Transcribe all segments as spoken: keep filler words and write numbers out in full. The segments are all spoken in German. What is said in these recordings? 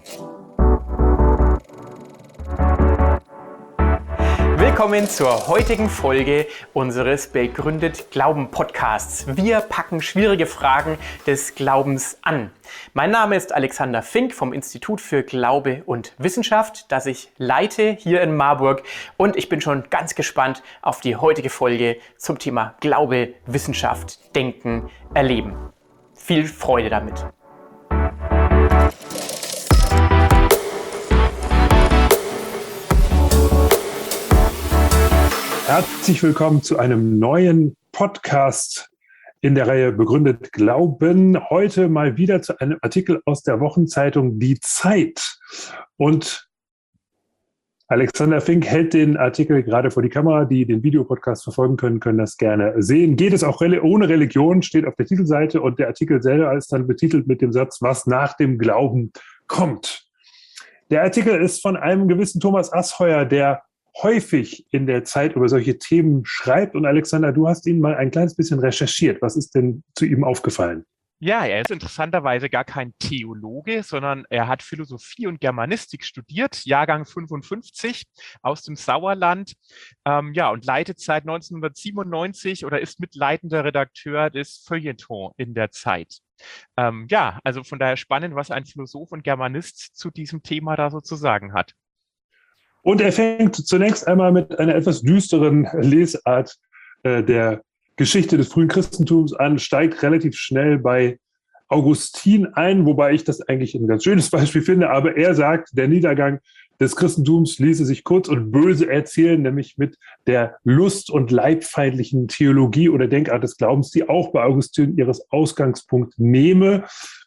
Willkommen zur heutigen Folge unseres Begründet Glauben Podcasts. Wir packen schwierige Fragen des Glaubens an. Mein Name ist Alexander Fink vom Institut für Glaube und Wissenschaft, das ich leite hier in Marburg, und ich bin schon ganz gespannt auf die heutige Folge zum Thema Glaube, Wissenschaft, Denken, Erleben. Viel Freude damit! Herzlich willkommen zu einem neuen Podcast in der Reihe Begründet Glauben. Heute mal wieder zu einem Artikel aus der Wochenzeitung Die Zeit. Und Alexander Fink hält den Artikel gerade vor die Kamera. Die den Videopodcast verfolgen können, können das gerne sehen. Geht es auch ohne Religion, steht auf der Titelseite, und der Artikel selber ist dann betitelt mit dem Satz, was nach dem Glauben kommt. Der Artikel ist von einem gewissen Thomas Asheuer, der häufig in der Zeit über solche Themen schreibt. Und Alexander, du hast ihn mal ein kleines bisschen recherchiert. Was ist denn zu ihm aufgefallen? Ja, er ist interessanterweise gar kein Theologe, sondern er hat Philosophie und Germanistik studiert, Jahrgang fünfundfünfzig aus dem Sauerland, ähm, ja, und leitet seit neunzehnhundertsiebenundneunzig oder ist mitleitender Redakteur des Feuilleton in der Zeit. Ähm, ja, also von daher spannend, was ein Philosoph und Germanist zu diesem Thema da so zu sagen hat. Und er fängt zunächst einmal mit einer etwas düsteren Lesart äh, der Geschichte des frühen Christentums an, steigt relativ schnell bei Augustin ein, wobei ich das eigentlich ein ganz schönes Beispiel finde. Aber er sagt, der Niedergang des Christentums ließe sich kurz und böse erzählen, nämlich mit der lust- und leibfeindlichen Theologie oder Denkart des Glaubens, die auch bei Augustin ihres Ausgangspunkt nehme.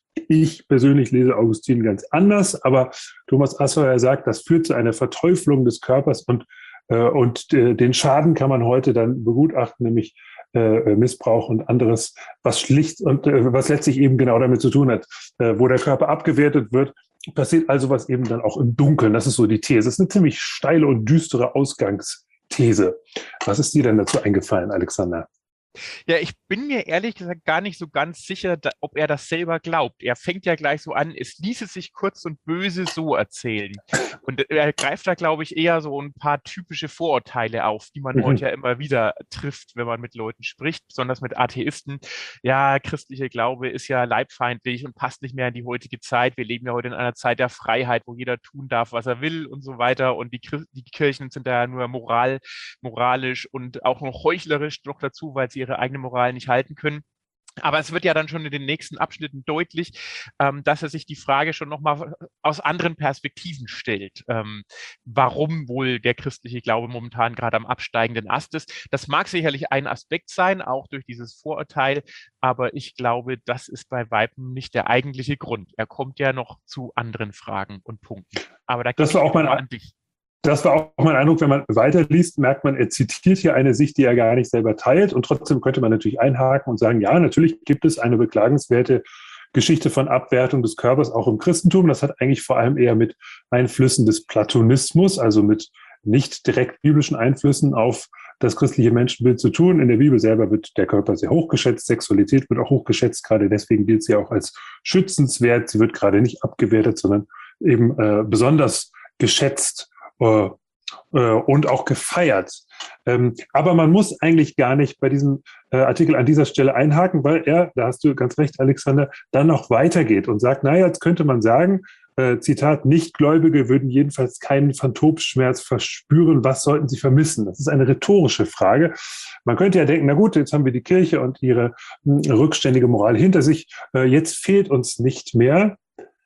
Ich persönlich lese Augustin ganz anders, aber Thomas Asheuer sagt, das führt zu einer Verteuflung des Körpers, und, äh, und äh, den Schaden kann man heute dann begutachten, nämlich äh, Missbrauch und anderes, was schlicht und äh, was letztlich eben genau damit zu tun hat, äh, wo der Körper abgewertet wird. Passiert also was eben dann auch im Dunkeln. Das ist so die These. Das ist eine ziemlich steile und düstere Ausgangsthese. Was ist dir denn dazu eingefallen, Alexander? Ja, ich bin mir ehrlich gesagt gar nicht so ganz sicher, da, ob er das selber glaubt. Er fängt ja gleich so an, es ließe sich kurz und böse so erzählen. Und er greift da, glaube ich, eher so ein paar typische Vorurteile auf, die man mhm. heute ja immer wieder trifft, wenn man mit Leuten spricht, besonders mit Atheisten. Ja, christlicher Glaube ist ja leibfeindlich und passt nicht mehr in die heutige Zeit. Wir leben ja heute in einer Zeit der Freiheit, wo jeder tun darf, was er will und so weiter. Und die, die Kirchen sind da ja nur moral, moralisch und auch noch heuchlerisch noch dazu, weil sie ihre eigene Moral nicht halten können. Aber es wird ja dann schon in den nächsten Abschnitten deutlich, ähm, dass er sich die Frage schon nochmal aus anderen Perspektiven stellt, ähm, warum wohl der christliche Glaube momentan gerade am absteigenden Ast ist. Das mag sicherlich ein Aspekt sein, auch durch dieses Vorurteil, aber ich glaube, das ist bei weitem nicht der eigentliche Grund. Er kommt ja noch zu anderen Fragen und Punkten. Aber da das war auch mein an dich. Das war auch mein Eindruck, wenn man weiterliest, merkt man, er zitiert hier eine Sicht, die er gar nicht selber teilt. Und trotzdem könnte man natürlich einhaken und sagen, ja, natürlich gibt es eine beklagenswerte Geschichte von Abwertung des Körpers auch im Christentum. Das hat eigentlich vor allem eher mit Einflüssen des Platonismus, also mit nicht direkt biblischen Einflüssen auf das christliche Menschenbild zu tun. In der Bibel selber wird der Körper sehr hochgeschätzt, Sexualität wird auch hochgeschätzt, gerade deswegen gilt sie auch als schützenswert. Sie wird gerade nicht abgewertet, sondern eben äh, besonders geschätzt Uh, uh, und auch gefeiert. Ähm, aber man muss eigentlich gar nicht bei diesem äh, Artikel an dieser Stelle einhaken, weil er, da hast du ganz recht, Alexander, dann noch weitergeht und sagt, naja, jetzt könnte man sagen, äh, Zitat, Nichtgläubige würden jedenfalls keinen Phantomschmerz verspüren, was sollten sie vermissen? Das ist eine rhetorische Frage. Man könnte ja denken, na gut, jetzt haben wir die Kirche und ihre mh, rückständige Moral hinter sich, äh, jetzt fehlt uns nicht mehr.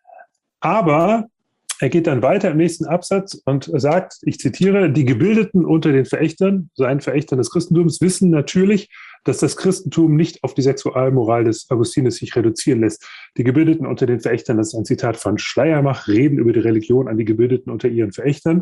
Aber er geht dann weiter im nächsten Absatz und sagt, ich zitiere, die Gebildeten unter den Verächtern, seinen Verächtern des Christentums, wissen natürlich, dass das Christentum nicht auf die Sexualmoral des Augustinus sich reduzieren lässt. Die Gebildeten unter den Verächtern, das ist ein Zitat von Schleiermacher, reden über die Religion an die Gebildeten unter ihren Verächtern.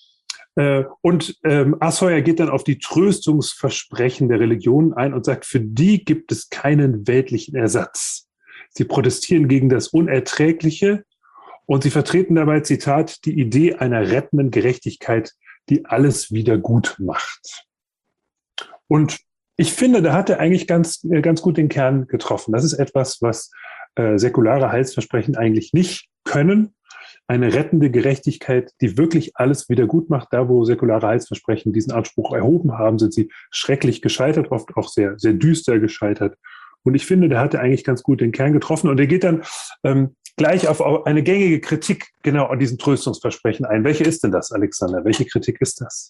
Und ähm, Asheuer geht dann auf die Tröstungsversprechen der Religion ein und sagt, für die gibt es keinen weltlichen Ersatz. Sie protestieren gegen das Unerträgliche, und sie vertreten dabei, Zitat, die Idee einer rettenden Gerechtigkeit, die alles wieder gut macht. Und ich finde, da hat er eigentlich ganz, ganz gut den Kern getroffen. Das ist etwas, was äh, säkulare Heilsversprechen eigentlich nicht können. eine rettende Gerechtigkeit, die wirklich alles wieder gut macht. Da, wo säkulare Heilsversprechen diesen Anspruch erhoben haben, sind sie schrecklich gescheitert, oft auch sehr, sehr düster gescheitert. Und ich finde, der hatte eigentlich ganz gut den Kern getroffen. Und er geht dann ähm, gleich auf eine gängige Kritik genau an diesem Tröstungsversprechen ein. Welche ist denn das, Alexander? Welche Kritik ist das?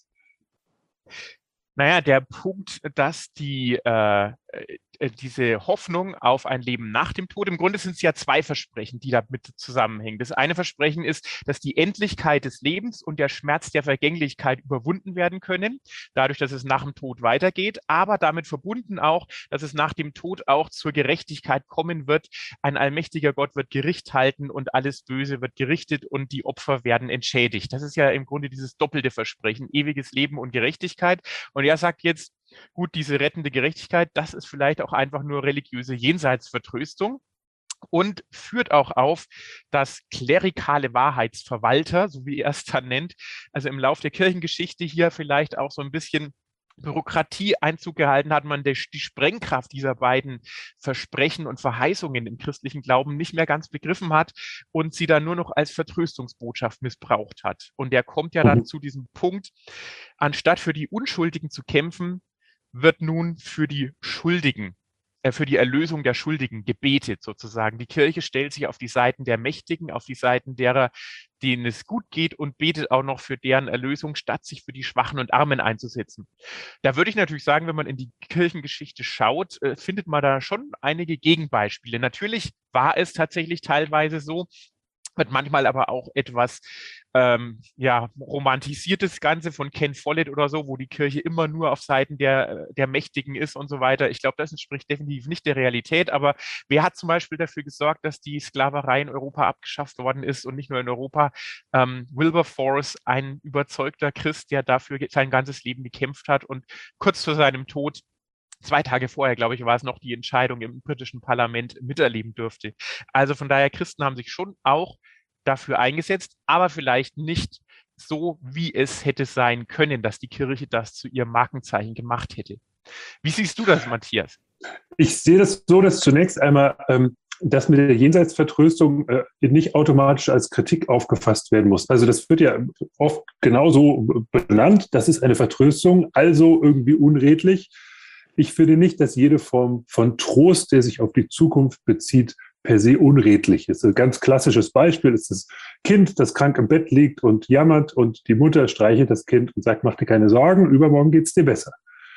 Naja, der Punkt, dass die äh, äh, diese Hoffnung auf ein Leben nach dem Tod, im Grunde sind es ja zwei Versprechen, die damit zusammenhängen. Das eine Versprechen ist, dass die Endlichkeit des Lebens und der Schmerz der Vergänglichkeit überwunden werden können, dadurch, dass es nach dem Tod weitergeht, aber damit verbunden auch, dass es nach dem Tod auch zur Gerechtigkeit kommen wird. Ein allmächtiger Gott wird Gericht halten und alles Böse wird gerichtet und die Opfer werden entschädigt. Das ist ja im Grunde dieses doppelte Versprechen, ewiges Leben und Gerechtigkeit. Und er sagt jetzt, gut, diese rettende Gerechtigkeit, das ist vielleicht auch einfach nur religiöse Jenseitsvertröstung und führt auch auf, dass klerikale Wahrheitsverwalter, so wie er es dann nennt, also im Lauf der Kirchengeschichte hier vielleicht auch so ein bisschen Bürokratie Einzug gehalten hat, man die Sprengkraft dieser beiden Versprechen und Verheißungen im christlichen Glauben nicht mehr ganz begriffen hat und sie dann nur noch als Vertröstungsbotschaft missbraucht hat. Und der kommt ja dann zu diesem Punkt, anstatt für die Unschuldigen zu kämpfen, wird nun für die Schuldigen, äh, für die Erlösung der Schuldigen gebetet sozusagen. Die Kirche stellt sich auf die Seiten der Mächtigen, auf die Seiten derer, denen es gut geht und betet auch noch für deren Erlösung, statt sich für die Schwachen und Armen einzusetzen. Da würde ich natürlich sagen, wenn man in die Kirchengeschichte schaut, äh, findet man da schon einige Gegenbeispiele. Natürlich war es tatsächlich teilweise so, wird manchmal aber auch etwas ähm, ja, romantisiert das Ganze von Ken Follett oder so, wo die Kirche immer nur auf Seiten der, der Mächtigen ist und so weiter. Ich glaube, das entspricht definitiv nicht der Realität, aber wer hat zum Beispiel dafür gesorgt, dass die Sklaverei in Europa abgeschafft worden ist und nicht nur in Europa? Ähm, Wilberforce, ein überzeugter Christ, der dafür sein ganzes Leben gekämpft hat und kurz vor seinem Tod Zwei Tage vorher, glaube ich, war es noch die Entscheidung im britischen Parlament miterleben dürfte. Also von daher, Christen haben sich schon auch dafür eingesetzt, aber vielleicht nicht so, wie es hätte sein können, dass die Kirche das zu ihrem Markenzeichen gemacht hätte. Wie siehst du das, Matthias? Ich sehe das so, dass zunächst einmal ähm, das mit der Jenseitsvertröstung äh, nicht automatisch als Kritik aufgefasst werden muss. Also das wird ja oft genauso benannt, das ist eine Vertröstung, also irgendwie unredlich. Ich finde nicht, dass jede Form von Trost, der sich auf die Zukunft bezieht, per se unredlich ist. Ein ganz klassisches Beispiel ist das Kind, das krank im Bett liegt und jammert und die Mutter streichelt das Kind und sagt, mach dir keine Sorgen, übermorgen geht's dir besser.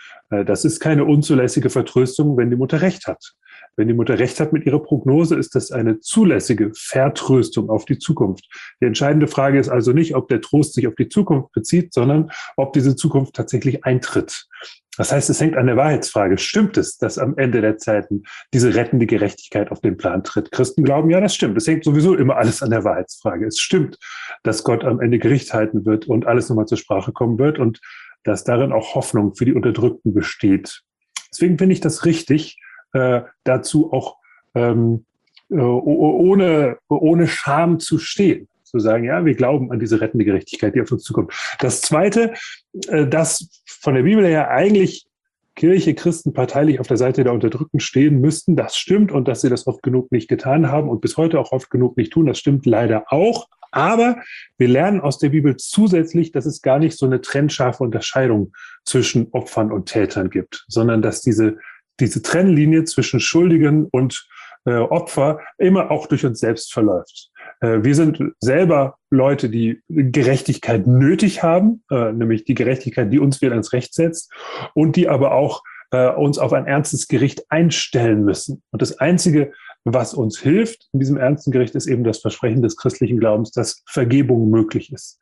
Das ist keine unzulässige Vertröstung, wenn die Mutter recht hat. Wenn die Mutter recht hat mit ihrer Prognose, ist das eine zulässige Vertröstung auf die Zukunft. Die entscheidende Frage ist also nicht, ob der Trost sich auf die Zukunft bezieht, sondern ob diese Zukunft tatsächlich eintritt. Das heißt, es hängt an der Wahrheitsfrage. Stimmt es, dass am Ende der Zeiten diese rettende Gerechtigkeit auf den Plan tritt? Christen glauben, ja, das stimmt. Es hängt sowieso immer alles an der Wahrheitsfrage. Es stimmt, dass Gott am Ende Gericht halten wird und alles nochmal zur Sprache kommen wird und dass darin auch Hoffnung für die Unterdrückten besteht. Deswegen finde ich das richtig, äh, dazu auch ähm, äh, ohne, ohne Scham zu stehen. Zu sagen, ja, wir glauben an diese rettende Gerechtigkeit, die auf uns zukommt. Das Zweite, äh, dass von der Bibel her eigentlich Kirche, Christen parteilich auf der Seite der Unterdrückten stehen müssten, das stimmt. Und dass sie das oft genug nicht getan haben und bis heute auch oft genug nicht tun, das stimmt leider auch. Aber wir lernen aus der Bibel zusätzlich, dass es gar nicht so eine trennscharfe Unterscheidung zwischen Opfern und Tätern gibt, sondern dass diese, diese Trennlinie zwischen Schuldigen und äh, Opfer immer auch durch uns selbst verläuft. Äh, wir sind selber Leute, die Gerechtigkeit nötig haben, äh, nämlich die Gerechtigkeit, die uns wieder ins Recht setzt und die aber auch äh, uns auf ein ernstes Gericht einstellen müssen. Und das Einzige, was uns hilft in diesem ernsten Gericht, ist eben das Versprechen des christlichen Glaubens, dass Vergebung möglich ist.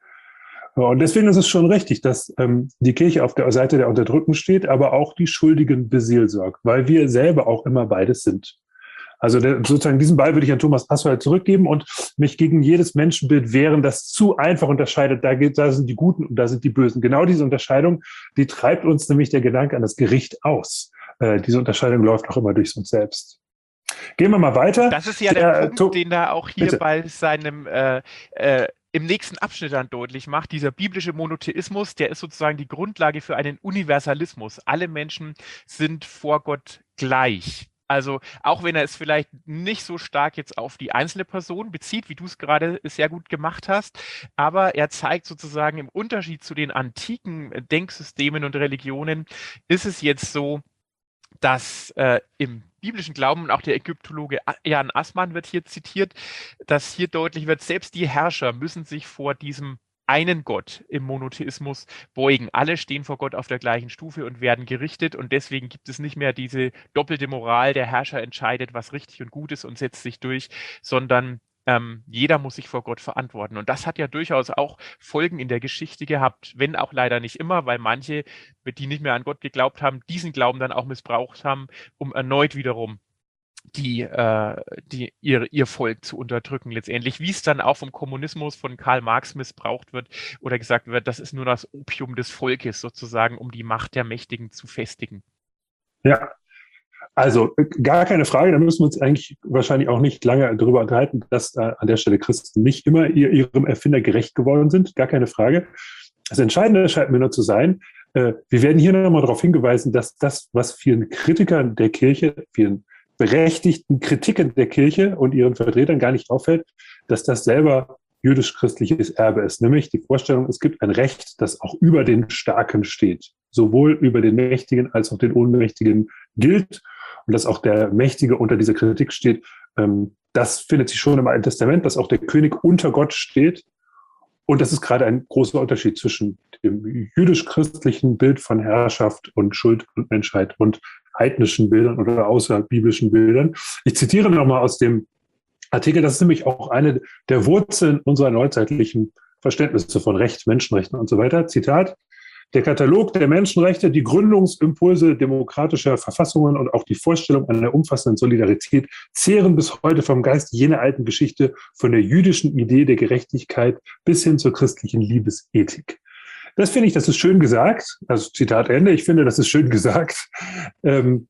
Und deswegen ist es schon richtig, dass ähm, die Kirche auf der Seite der Unterdrückten steht, aber auch die Schuldigen beseelsorgt, weil wir selber auch immer beides sind. Also der, sozusagen diesen Ball würde ich an Thomas Pastorell zurückgeben und mich gegen jedes Menschenbild wehren, das zu einfach unterscheidet. Da, geht, da sind die Guten und da sind die Bösen. Genau diese Unterscheidung, die treibt uns nämlich der Gedanke an das Gericht aus. Äh, diese Unterscheidung läuft auch immer durch uns selbst. Gehen wir mal weiter. Das ist ja der, der Punkt, den er auch hier bitte. bei seinem äh, äh, im nächsten Abschnitt dann deutlich macht. Dieser biblische Monotheismus, der ist sozusagen die Grundlage für einen Universalismus. Alle Menschen sind vor Gott gleich. Also auch wenn er es vielleicht nicht so stark jetzt auf die einzelne Person bezieht, wie du es gerade sehr gut gemacht hast, aber er zeigt sozusagen im Unterschied zu den antiken Denksystemen und Religionen, ist es jetzt so, dass äh, im biblischen Glauben, und auch der Ägyptologe Jan Assmann wird hier zitiert, dass hier deutlich wird, selbst die Herrscher müssen sich vor diesem einen Gott im Monotheismus beugen. Alle stehen vor Gott auf der gleichen Stufe und werden gerichtet, und deswegen gibt es nicht mehr diese doppelte Moral, der Herrscher entscheidet, was richtig und gut ist und setzt sich durch, sondern ähm, jeder muss sich vor Gott verantworten. Und das hat ja durchaus auch Folgen in der Geschichte gehabt, wenn auch leider nicht immer, weil manche, die nicht mehr an Gott geglaubt haben, diesen Glauben dann auch missbraucht haben, um erneut wiederum die, äh, die ihr, ihr Volk zu unterdrücken letztendlich, wie es dann auch vom Kommunismus von Karl Marx missbraucht wird oder gesagt wird, das ist nur das Opium des Volkes sozusagen, um die Macht der Mächtigen zu festigen. Ja, also gar keine Frage, da müssen wir uns eigentlich wahrscheinlich auch nicht lange darüber unterhalten, dass äh, an der Stelle Christen nicht immer ihr, ihrem Erfinder gerecht geworden sind, gar keine Frage. Das Entscheidende scheint mir nur zu sein, äh, wir werden hier nochmal darauf hingewiesen, dass das, was vielen Kritikern der Kirche, vielen berechtigten Kritiken der Kirche und ihren Vertretern gar nicht auffällt, dass das selber jüdisch-christliches Erbe ist. Nämlich die Vorstellung, es gibt ein Recht, das auch über den Starken steht. Sowohl über den Mächtigen als auch den Ohnmächtigen gilt. Und dass auch der Mächtige unter dieser Kritik steht. Ähm, das findet sich schon im Alten Testament, dass auch der König unter Gott steht. Und das ist gerade ein großer Unterschied zwischen dem jüdisch-christlichen Bild von Herrschaft und Schuld und Menschheit und heidnischen Bildern oder außerbiblischen Bildern. Ich zitiere nochmal aus dem Artikel, das ist nämlich auch eine der Wurzeln unserer neuzeitlichen Verständnisse von Recht, Menschenrechten und so weiter. Zitat: Der Katalog der Menschenrechte, die Gründungsimpulse demokratischer Verfassungen und auch die Vorstellung einer umfassenden Solidarität zehren bis heute vom Geist jener alten Geschichte, von der jüdischen Idee der Gerechtigkeit bis hin zur christlichen Liebesethik. Das finde ich, das ist schön gesagt. Also Zitat Ende, ich finde, das ist schön gesagt. Ähm,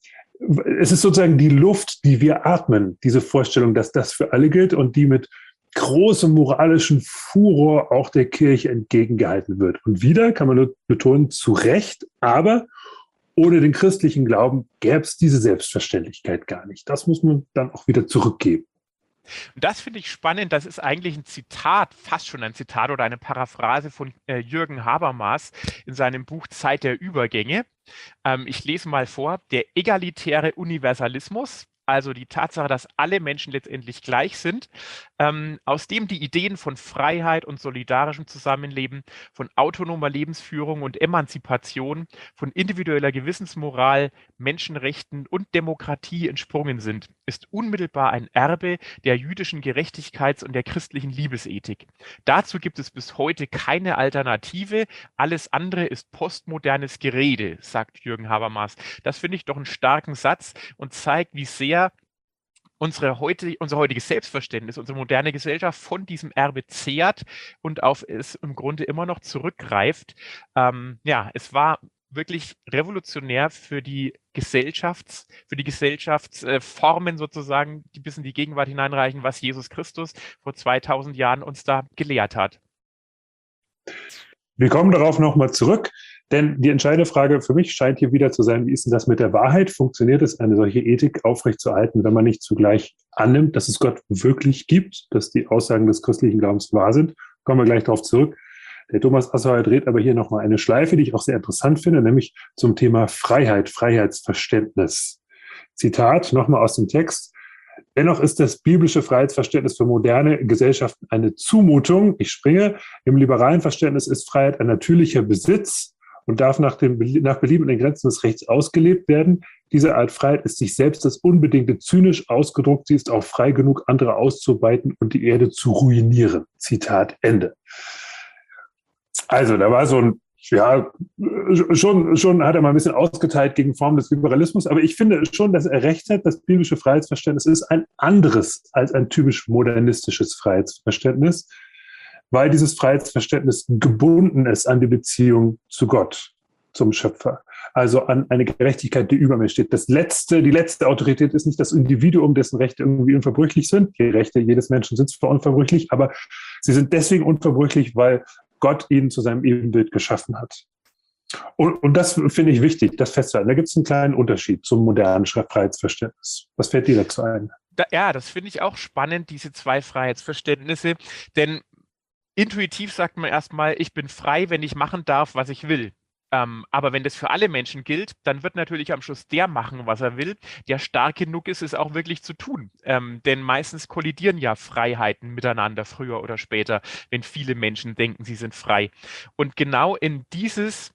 es ist sozusagen die Luft, die wir atmen, diese Vorstellung, dass das für alle gilt und die mit großem moralischen Furor auch der Kirche entgegengehalten wird. Und wieder kann man nur betonen, zu Recht, aber ohne den christlichen Glauben gäbe es diese Selbstverständlichkeit gar nicht. Das muss man dann auch wieder zurückgeben. Und das finde ich spannend. Das ist eigentlich ein Zitat, fast schon ein Zitat oder eine Paraphrase von äh, Jürgen Habermas in seinem Buch Zeit der Übergänge. Ähm, ich lese mal vor. Der egalitäre Universalismus, also die Tatsache, dass alle Menschen letztendlich gleich sind, ähm, aus dem die Ideen von Freiheit und solidarischem Zusammenleben, von autonomer Lebensführung und Emanzipation, von individueller Gewissensmoral, Menschenrechten und Demokratie entsprungen sind, ist unmittelbar ein Erbe der jüdischen Gerechtigkeits- und der christlichen Liebesethik. Dazu gibt es bis heute keine Alternative. Alles andere ist postmodernes Gerede, sagt Jürgen Habermas. Das finde ich doch einen starken Satz und zeigt, wie sehr Unsere heute, unser heutiges Selbstverständnis, unsere moderne Gesellschaft von diesem Erbe zehrt und auf es im Grunde immer noch zurückgreift. Ähm, ja, es war wirklich revolutionär für die Gesellschafts, für die Gesellschaftsformen sozusagen, die bis in die Gegenwart hineinreichen, was Jesus Christus vor zweitausend Jahren uns da gelehrt hat. Wir kommen darauf nochmal zurück, denn die entscheidende Frage für mich scheint hier wieder zu sein, wie ist denn das mit der Wahrheit? Funktioniert es, eine solche Ethik aufrechtzuerhalten, wenn man nicht zugleich annimmt, dass es Gott wirklich gibt, dass die Aussagen des christlichen Glaubens wahr sind? Kommen wir gleich darauf zurück. Der Thomas Assauer dreht aber hier nochmal eine Schleife, die ich auch sehr interessant finde, nämlich zum Thema Freiheit, Freiheitsverständnis. Zitat nochmal aus dem Text. Dennoch ist das biblische Freiheitsverständnis für moderne Gesellschaften eine Zumutung. Ich springe. Im liberalen Verständnis ist Freiheit ein natürlicher Besitz und darf nach, dem, nach Belieben in den Grenzen des Rechts ausgelebt werden. Diese Art Freiheit ist sich selbst das Unbedingte zynisch ausgedruckt. Sie ist auch frei genug, andere auszubeuten und die Erde zu ruinieren. Zitat Ende. Also da war so ein, ja, schon, schon hat er mal ein bisschen ausgeteilt gegen Formen des Liberalismus, aber ich finde schon, dass er recht hat, das biblische Freiheitsverständnis ist ein anderes als ein typisch modernistisches Freiheitsverständnis, weil dieses Freiheitsverständnis gebunden ist an die Beziehung zu Gott, zum Schöpfer. Also an eine Gerechtigkeit, die über mir steht. Das letzte, die letzte Autorität ist nicht das Individuum, dessen Rechte irgendwie unverbrüchlich sind. Die Rechte jedes Menschen sind zwar unverbrüchlich, aber sie sind deswegen unverbrüchlich, weil Gott ihn zu seinem Ebenbild geschaffen hat. Und, und das finde ich wichtig, das festzuhalten. Da gibt es einen kleinen Unterschied zum modernen Freiheitsverständnis. Was fällt dir dazu ein? Da, ja, das finde ich auch spannend, diese zwei Freiheitsverständnisse, denn intuitiv sagt man erstmal, ich bin frei, wenn ich machen darf, was ich will. Ähm, aber wenn das für alle Menschen gilt, dann wird natürlich am Schluss der machen, was er will, der stark genug ist, es auch wirklich zu tun. Ähm, denn meistens kollidieren ja Freiheiten miteinander, früher oder später, wenn viele Menschen denken, sie sind frei. Und genau in dieses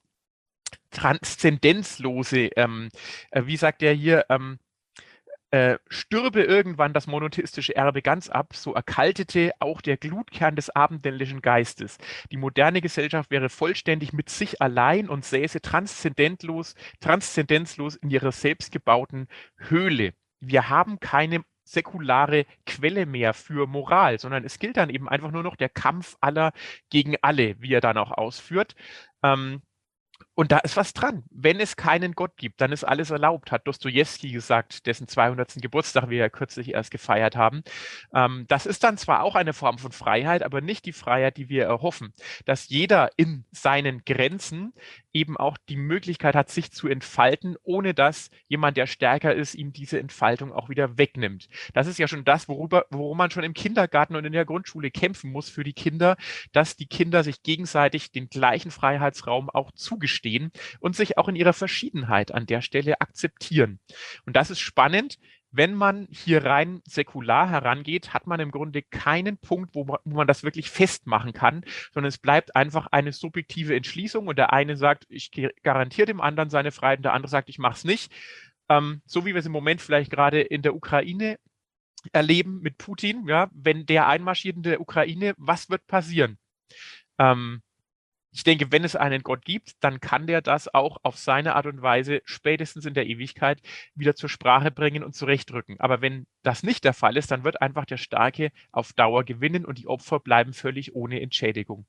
Transzendenzlose, ähm, äh, wie sagt er hier, ähm, äh, stürbe irgendwann das monotheistische Erbe ganz ab, so erkaltete auch der Glutkern des abendländischen Geistes. Die moderne Gesellschaft wäre vollständig mit sich allein und säße transzendentlos, transzendenzlos in ihrer selbstgebauten Höhle. Wir haben keine säkulare Quelle mehr für Moral, sondern es gilt dann eben einfach nur noch der Kampf aller gegen alle, wie er dann auch ausführt. Ähm, Und da ist was dran. Wenn es keinen Gott gibt, dann ist alles erlaubt, hat Dostojewski gesagt, dessen zweihundertsten Geburtstag wir ja kürzlich erst gefeiert haben. Ähm, das ist dann zwar auch eine Form von Freiheit, aber nicht die Freiheit, die wir erhoffen. Dass jeder in seinen Grenzen eben auch die Möglichkeit hat, sich zu entfalten, ohne dass jemand, der stärker ist, ihm diese Entfaltung auch wieder wegnimmt. Das ist ja schon das, worüber, worum man schon im Kindergarten und in der Grundschule kämpfen muss für die Kinder, dass die Kinder sich gegenseitig den gleichen Freiheitsraum auch zugestehen und sich auch in ihrer Verschiedenheit an der Stelle akzeptieren. Und das ist spannend. Wenn man hier rein säkular herangeht, hat man im Grunde keinen Punkt, wo man, wo man das wirklich festmachen kann, sondern es bleibt einfach eine subjektive Entschließung und der eine sagt, ich garantiere dem anderen seine Freiheit und der andere sagt, ich mache es nicht. Ähm, so wie wir es im Moment vielleicht gerade in der Ukraine erleben mit Putin, ja, wenn der einmarschiert in der Ukraine, was wird passieren? Ähm, Ich denke, wenn es einen Gott gibt, dann kann der das auch auf seine Art und Weise spätestens in der Ewigkeit wieder zur Sprache bringen und zurechtrücken. Aber wenn das nicht der Fall ist, dann wird einfach der Starke auf Dauer gewinnen und die Opfer bleiben völlig ohne Entschädigung.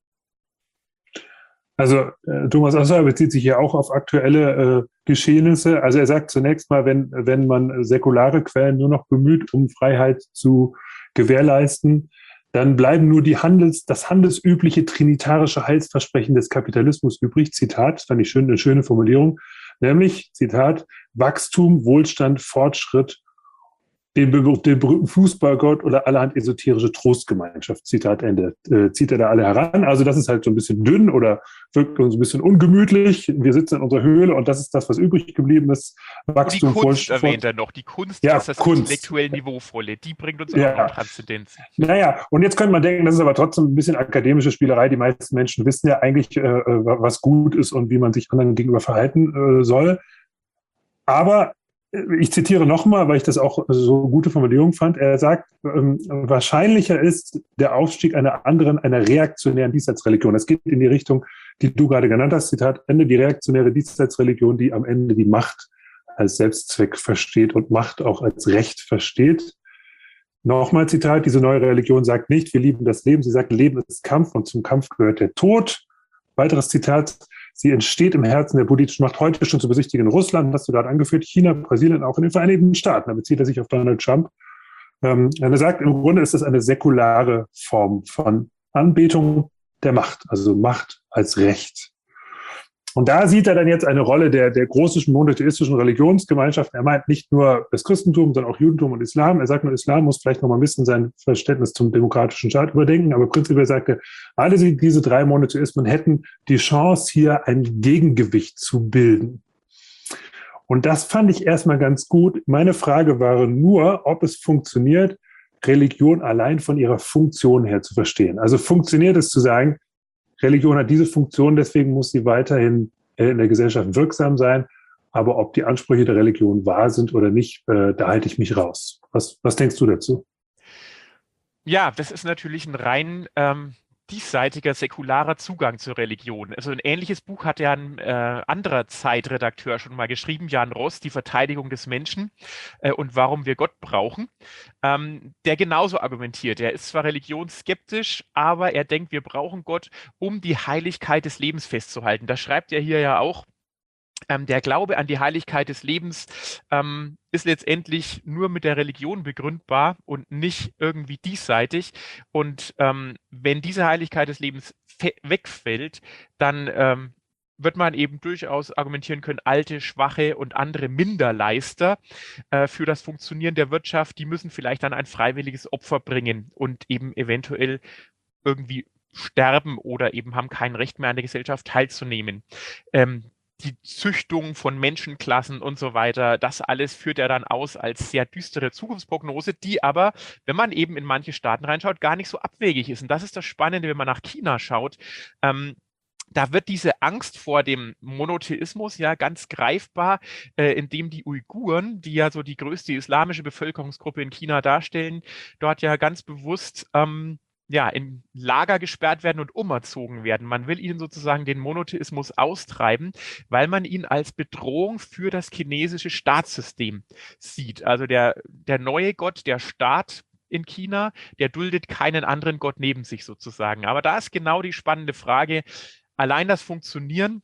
Also äh, Thomas Asser bezieht sich hier auch auf aktuelle äh, Geschehnisse. Also er sagt zunächst mal, wenn, wenn man säkulare Quellen nur noch bemüht, um Freiheit zu gewährleisten, dann bleiben nur die Handels, das handelsübliche trinitarische Heilsversprechen des Kapitalismus übrig. Zitat, fand ich schön, eine schöne Formulierung, nämlich, Zitat, Wachstum, Wohlstand, Fortschritt, den, den berühmten Fußballgott oder allerhand esoterische Trostgemeinschaft, Zitat Ende, äh, zieht er da alle heran. Also das ist halt so ein bisschen dünn oder wirkt uns ein bisschen ungemütlich. Wir sitzen in unserer Höhle und das ist das, was übrig geblieben ist. Wachstum, die Kunst erwähnt er noch, die Kunst, ja, ist das Kunst. Intellektuell Niveauvolle, die bringt uns ja. auch noch Transzendenz. Naja, und jetzt könnte man denken, das ist aber trotzdem ein bisschen akademische Spielerei. Die meisten Menschen wissen ja eigentlich, äh, was gut ist und wie man sich anderen gegenüber verhalten äh, soll. Aber ich zitiere nochmal, weil ich das auch so gute Formulierung fand. Er sagt, ähm, wahrscheinlicher ist der Aufstieg einer anderen, einer reaktionären Diesseitsreligion. Das geht in die Richtung, die du gerade genannt hast. Zitat Ende, die reaktionäre Diesseitsreligion, die am Ende die Macht als Selbstzweck versteht und Macht auch als Recht versteht. Nochmal Zitat, diese neue Religion sagt nicht, wir lieben das Leben. Sie sagt, Leben ist Kampf und zum Kampf gehört der Tod. Weiteres Zitat, sie entsteht im Herzen der politischen Macht heute schon zu besichtigen. Russland, hast du gerade angeführt, China, Brasilien, auch in den Vereinigten Staaten. Da bezieht er sich auf Donald Trump. Ähm, er sagt, im Grunde ist das eine säkulare Form von Anbetung der Macht, also Macht als Recht. Und da sieht er dann jetzt eine Rolle der, der großen monotheistischen Religionsgemeinschaften. Er meint nicht nur das Christentum, sondern auch Judentum und Islam. Er sagt nur, Islam muss vielleicht noch mal ein bisschen sein Verständnis zum demokratischen Staat überdenken. Aber prinzipiell sagt er, alle diese drei Monotheismen hätten die Chance, hier ein Gegengewicht zu bilden. Und das fand ich erstmal ganz gut. Meine Frage war nur, ob es funktioniert, Religion allein von ihrer Funktion her zu verstehen. Also funktioniert es zu sagen, Religion hat diese Funktion, deswegen muss sie weiterhin in der Gesellschaft wirksam sein. Aber ob die Ansprüche der Religion wahr sind oder nicht, äh, da halte ich mich raus. Was, was denkst du dazu? Ja, das ist natürlich ein rein ähm, diesseitiger, säkularer Zugang zur Religion. Also ein ähnliches Buch hat ja ein äh, anderer Zeitredakteur schon mal geschrieben, Jan Ross, Die Verteidigung des Menschen äh, und warum wir Gott brauchen, ähm, der genauso argumentiert. Er ist zwar religionsskeptisch, aber er denkt, wir brauchen Gott, um die Heiligkeit des Lebens festzuhalten. Das schreibt er hier ja auch. Ähm, der Glaube an die Heiligkeit des Lebens ähm, ist letztendlich nur mit der Religion begründbar und nicht irgendwie diesseitig. Und ähm, wenn diese Heiligkeit des Lebens wegfällt, dann ähm, wird man eben durchaus argumentieren können, alte, schwache und andere Minderleister äh, für das Funktionieren der Wirtschaft, die müssen vielleicht dann ein freiwilliges Opfer bringen und eben eventuell irgendwie sterben oder eben haben kein Recht mehr an der Gesellschaft teilzunehmen. Ähm, die Züchtung von Menschenklassen und so weiter, das alles führt er dann aus als sehr düstere Zukunftsprognose, die aber, wenn man eben in manche Staaten reinschaut, gar nicht so abwegig ist. Und das ist das Spannende, wenn man nach China schaut. Ähm, Da wird diese Angst vor dem Monotheismus ja ganz greifbar, äh, indem die Uiguren, die ja so die größte islamische Bevölkerungsgruppe in China darstellen, dort ja ganz bewusst ähm, ja, in Lager gesperrt werden und umerzogen werden. Man will ihnen sozusagen den Monotheismus austreiben, weil man ihn als Bedrohung für das chinesische Staatssystem sieht. Also der, der neue Gott, der Staat in China, der duldet keinen anderen Gott neben sich sozusagen. Aber da ist genau die spannende Frage, allein das Funktionieren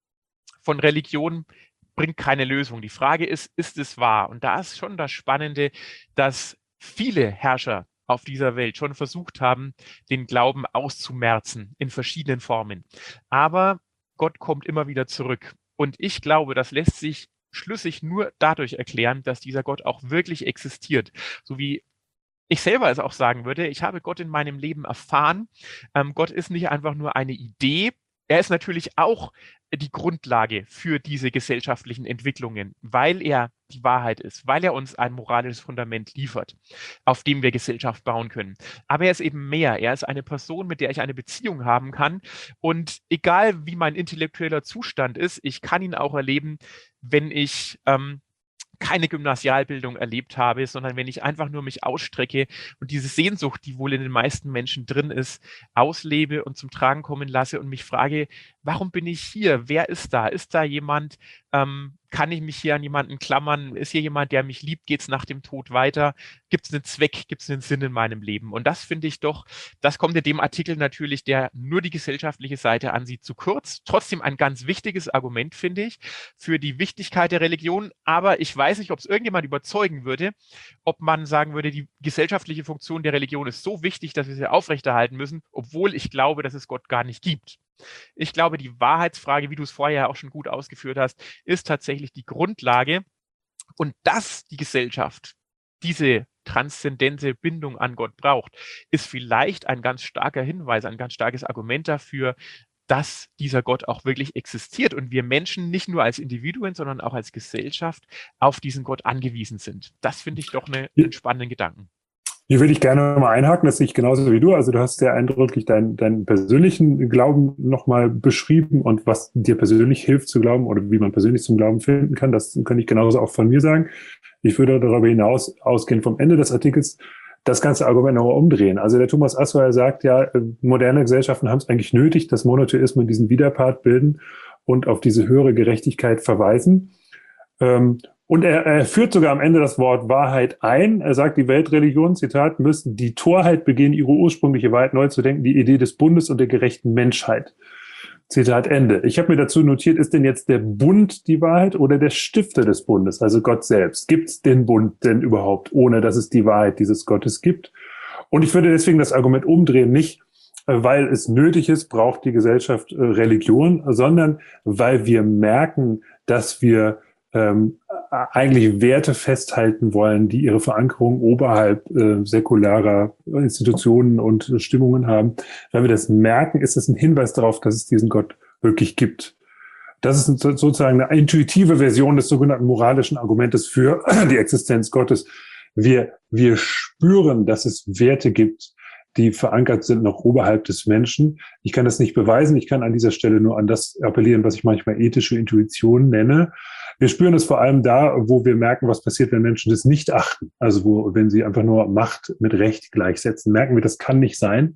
von Religion bringt keine Lösung. Die Frage ist, ist es wahr? Und da ist schon das Spannende, dass viele Herrscher auf dieser Welt schon versucht haben, den Glauben auszumerzen in verschiedenen Formen. Aber Gott kommt immer wieder zurück. Und ich glaube, das lässt sich schlüssig nur dadurch erklären, dass dieser Gott auch wirklich existiert. So wie ich selber es auch sagen würde, ich habe Gott in meinem Leben erfahren. Ähm, Gott ist nicht einfach nur eine Idee. Er ist natürlich auch die Grundlage für diese gesellschaftlichen Entwicklungen, weil er die Wahrheit ist, weil er uns ein moralisches Fundament liefert, auf dem wir Gesellschaft bauen können. Aber er ist eben mehr. Er ist eine Person, mit der ich eine Beziehung haben kann. Und egal, wie mein intellektueller Zustand ist, ich kann ihn auch erleben, wenn ich ähm, keine Gymnasialbildung erlebt habe, sondern wenn ich einfach nur mich ausstrecke und diese Sehnsucht, die wohl in den meisten Menschen drin ist, auslebe und zum Tragen kommen lasse und mich frage, warum bin ich hier? Wer ist da? Ist da jemand? Ähm, kann ich mich hier an jemanden klammern? Ist hier jemand, der mich liebt? Geht es nach dem Tod weiter? Gibt es einen Zweck? Gibt es einen Sinn in meinem Leben? Und das finde ich doch, das kommt in dem Artikel natürlich, der nur die gesellschaftliche Seite ansieht, zu kurz. Trotzdem ein ganz wichtiges Argument, finde ich, für die Wichtigkeit der Religion. Aber ich weiß nicht, ob es irgendjemand überzeugen würde, ob man sagen würde, die gesellschaftliche Funktion der Religion ist so wichtig, dass wir sie aufrechterhalten müssen, obwohl ich glaube, dass es Gott gar nicht gibt. Ich glaube, die Wahrheitsfrage, wie du es vorher auch schon gut ausgeführt hast, ist tatsächlich die Grundlage. Und dass die Gesellschaft diese transzendente Bindung an Gott braucht, ist vielleicht ein ganz starker Hinweis, ein ganz starkes Argument dafür, dass dieser Gott auch wirklich existiert und wir Menschen nicht nur als Individuen, sondern auch als Gesellschaft auf diesen Gott angewiesen sind. Das finde ich doch eine, einen spannenden Gedanken. Hier würde ich gerne mal einhaken, das sehe ich genauso wie du. Also du hast sehr eindrücklich deinen, deinen persönlichen Glauben nochmal beschrieben und was dir persönlich hilft zu glauben oder wie man persönlich zum Glauben finden kann. Das kann ich genauso auch von mir sagen. Ich würde darüber hinaus ausgehen vom Ende des Artikels das ganze Argument nochmal umdrehen. Also der Thomas Asweier sagt ja, moderne Gesellschaften haben es eigentlich nötig, dass Monotheismen diesen Widerpart bilden und auf diese höhere Gerechtigkeit verweisen. Ähm, Und er, er führt sogar am Ende das Wort Wahrheit ein. Er sagt, die Weltreligionen, Zitat, müssen die Torheit begehen, ihre ursprüngliche Wahrheit neu zu denken, die Idee des Bundes und der gerechten Menschheit. Zitat Ende. Ich habe mir dazu notiert, ist denn jetzt der Bund die Wahrheit oder der Stifter des Bundes, also Gott selbst? Gibt es den Bund denn überhaupt, ohne dass es die Wahrheit dieses Gottes gibt? Und ich würde deswegen das Argument umdrehen, nicht weil es nötig ist, braucht die Gesellschaft Religion, sondern weil wir merken, dass wir ähm, eigentlich Werte festhalten wollen, die ihre Verankerung oberhalb äh, säkularer Institutionen und Stimmungen haben. Wenn wir das merken, ist es ein Hinweis darauf, dass es diesen Gott wirklich gibt. Das ist sozusagen eine intuitive Version des sogenannten moralischen Argumentes für die Existenz Gottes. Wir, wir spüren, dass es Werte gibt, die verankert sind noch oberhalb des Menschen. Ich kann das nicht beweisen. Ich kann an dieser Stelle nur an das appellieren, was ich manchmal ethische Intuition nenne. Wir spüren es vor allem da, wo wir merken, was passiert, wenn Menschen das nicht achten. Also wo, wenn sie einfach nur Macht mit Recht gleichsetzen, merken wir, das kann nicht sein.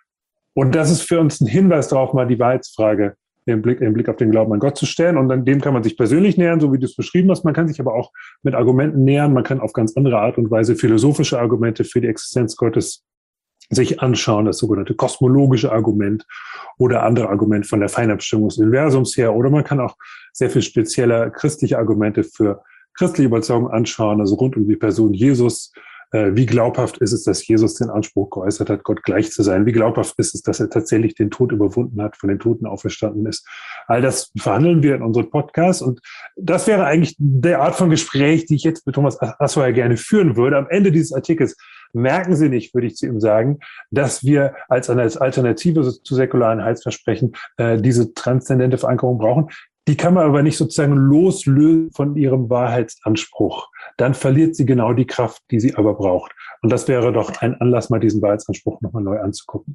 Und das ist für uns ein Hinweis darauf, mal die Wahrheitsfrage im Blick, im Blick auf den Glauben an Gott zu stellen. Und dann dem kann man sich persönlich nähern, so wie du es beschrieben hast. Man kann sich aber auch mit Argumenten nähern. Man kann auf ganz andere Art und Weise philosophische Argumente für die Existenz Gottes sich anschauen, das sogenannte kosmologische Argument oder andere Argumente von der Feinabstimmung des Universums her. Oder man kann auch sehr viel spezieller christliche Argumente für christliche Überzeugung anschauen, also rund um die Person Jesus, Äh, wie glaubhaft ist es, dass Jesus den Anspruch geäußert hat, Gott gleich zu sein? Wie glaubhaft ist es, dass er tatsächlich den Tod überwunden hat, von den Toten auferstanden ist? All das verhandeln wir in unserem Podcast. Und das wäre eigentlich der Art von Gespräch, die ich jetzt mit Thomas Assauer gerne führen würde. Am Ende dieses Artikels merken Sie nicht, würde ich zu ihm sagen, dass wir als eine Alternative zu säkularen Heilsversprechen äh, diese transzendente Verankerung brauchen. Die kann man aber nicht sozusagen loslösen von ihrem Wahrheitsanspruch. Dann verliert sie genau die Kraft, die sie aber braucht. Und das wäre doch ein Anlass, mal diesen Wahrheitsanspruch nochmal neu anzugucken.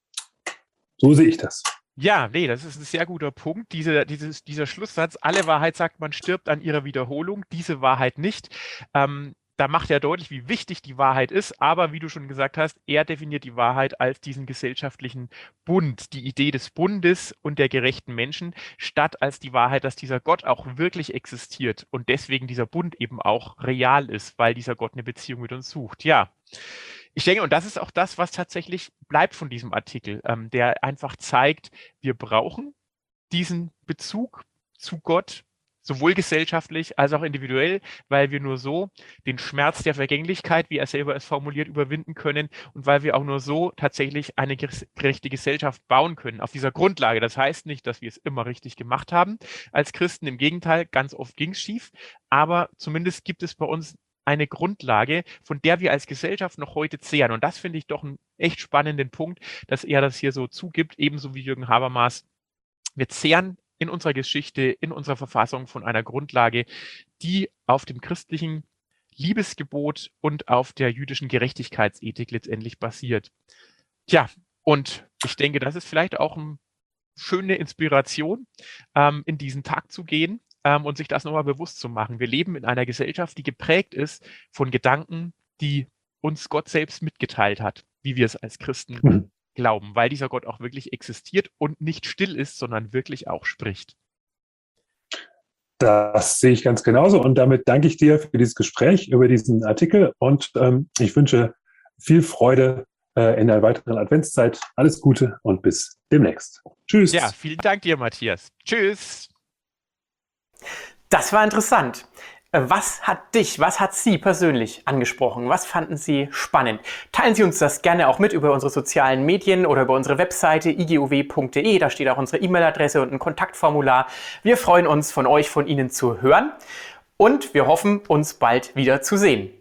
So sehe ich das. Ja, nee, das ist ein sehr guter Punkt. Diese, dieses, dieser Schlusssatz, alle Wahrheit sagt, man stirbt an ihrer Wiederholung, diese Wahrheit nicht. Ähm, da macht er deutlich, wie wichtig die Wahrheit ist, aber wie du schon gesagt hast, er definiert die Wahrheit als diesen gesellschaftlichen Bund, die Idee des Bundes und der gerechten Menschen, statt als die Wahrheit, dass dieser Gott auch wirklich existiert und deswegen dieser Bund eben auch real ist, weil dieser Gott eine Beziehung mit uns sucht. Ja, ich denke, und das ist auch das, was tatsächlich bleibt von diesem Artikel, ähm, der einfach zeigt, wir brauchen diesen Bezug zu Gott, sowohl gesellschaftlich als auch individuell, weil wir nur so den Schmerz der Vergänglichkeit, wie er selber es formuliert, überwinden können und weil wir auch nur so tatsächlich eine gerechte Gesellschaft bauen können auf dieser Grundlage. Das heißt nicht, dass wir es immer richtig gemacht haben als Christen. Im Gegenteil, ganz oft ging es schief, aber zumindest gibt es bei uns eine Grundlage, von der wir als Gesellschaft noch heute zehren. Und das finde ich doch einen echt spannenden Punkt, dass er das hier so zugibt, ebenso wie Jürgen Habermas. Wir zehren in unserer Geschichte, in unserer Verfassung von einer Grundlage, die auf dem christlichen Liebesgebot und auf der jüdischen Gerechtigkeitsethik letztendlich basiert. Tja, und ich denke, das ist vielleicht auch eine schöne Inspiration, ähm, in diesen Tag zu gehen ähm, und sich das nochmal bewusst zu machen. Wir leben in einer Gesellschaft, die geprägt ist von Gedanken, die uns Gott selbst mitgeteilt hat, wie wir es als Christen Mhm. glauben, weil dieser Gott auch wirklich existiert und nicht still ist, sondern wirklich auch spricht. Das sehe ich ganz genauso. Und damit danke ich dir für dieses Gespräch über diesen Artikel. Und ähm, ich wünsche viel Freude äh, in der weiteren Adventszeit. Alles Gute und bis demnächst. Tschüss. Ja, vielen Dank dir, Matthias. Tschüss. Das war interessant. Was hat dich, was hat Sie persönlich angesprochen? Was fanden Sie spannend? Teilen Sie uns das gerne auch mit über unsere sozialen Medien oder über unsere Webseite i g u w punkt d e. Da steht auch unsere E-Mail-Adresse und ein Kontaktformular. Wir freuen uns, von euch, von Ihnen zu hören und wir hoffen, uns bald wieder zu sehen.